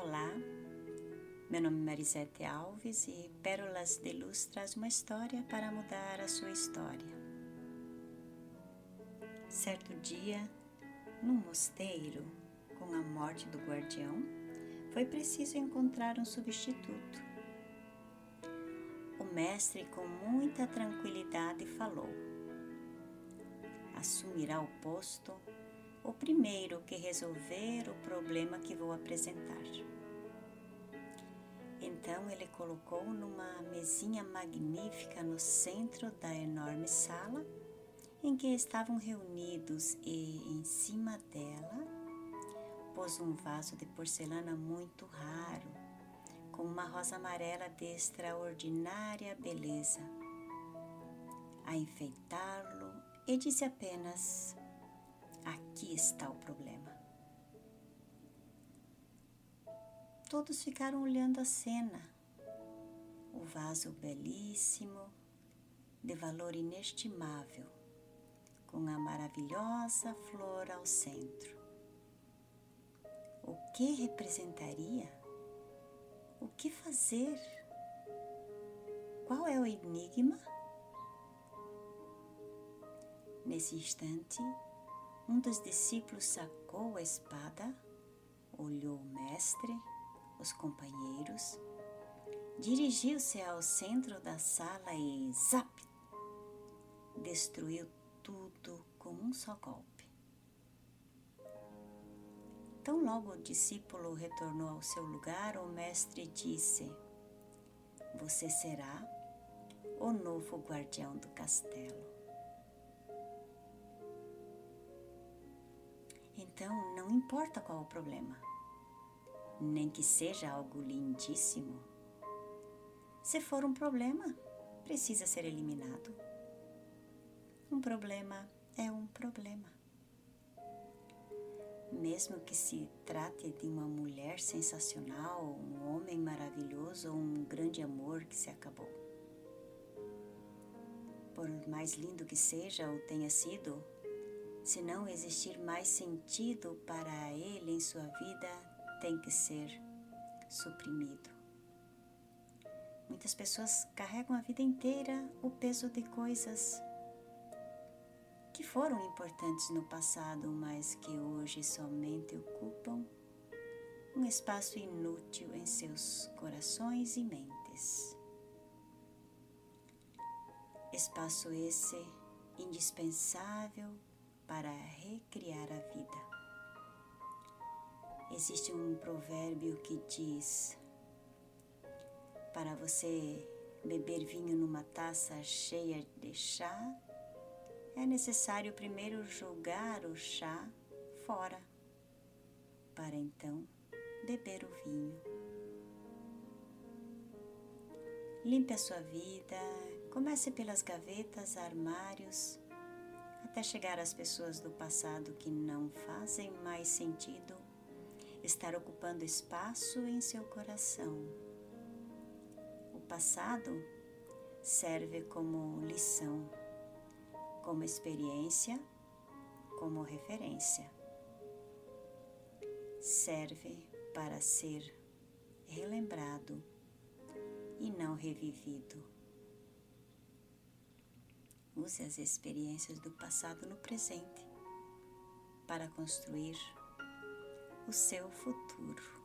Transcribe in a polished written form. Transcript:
Olá, meu nome é Marisete Alves e Pérolas de Luz traz uma história para mudar a sua história. Certo dia, num mosteiro, com a morte do guardião, foi preciso encontrar um substituto. O mestre, com muita tranquilidade, falou: assumirá o posto o primeiro que resolver o problema que vou apresentar. Então ele colocou numa mesinha magnífica no centro da enorme sala em que estavam reunidos e em cima dela pôs um vaso de porcelana muito raro, com uma rosa amarela de extraordinária beleza, a enfeitá-lo e disse apenas: aqui está o problema. Todos ficaram olhando a cena. O vaso belíssimo, de valor inestimável, com a maravilhosa flor ao centro. O que representaria? O que fazer? Qual é o enigma? Nesse instante, um dos discípulos sacou a espada, olhou o mestre, os companheiros, dirigiu-se ao centro da sala e zap! Destruiu tudo com um só golpe. Tão logo o discípulo retornou ao seu lugar, o mestre disse: você será o novo guardião do castelo. Então, não importa qual o problema, nem que seja algo lindíssimo. Se for um problema, precisa ser eliminado. Um problema é um problema. Mesmo que se trate de uma mulher sensacional, um homem maravilhoso ou um grande amor que se acabou. Por mais lindo que seja ou tenha sido, se não existir mais sentido para ele em sua vida, tem que ser suprimido. Muitas pessoas carregam a vida inteira o peso de coisas que foram importantes no passado, mas que hoje somente ocupam um espaço inútil em seus corações e mentes. Espaço esse indispensável para recriar a vida. Existe um provérbio que diz: para você beber vinho numa taça cheia de chá, é necessário primeiro jogar o chá fora, para então beber o vinho. Limpe a sua vida, comece pelas gavetas, armários, até chegar às pessoas do passado que não fazem mais sentido estar ocupando espaço em seu coração. O passado serve como lição, como experiência, como referência. Serve para ser relembrado e não revivido. Use as experiências do passado no presente para construir o seu futuro.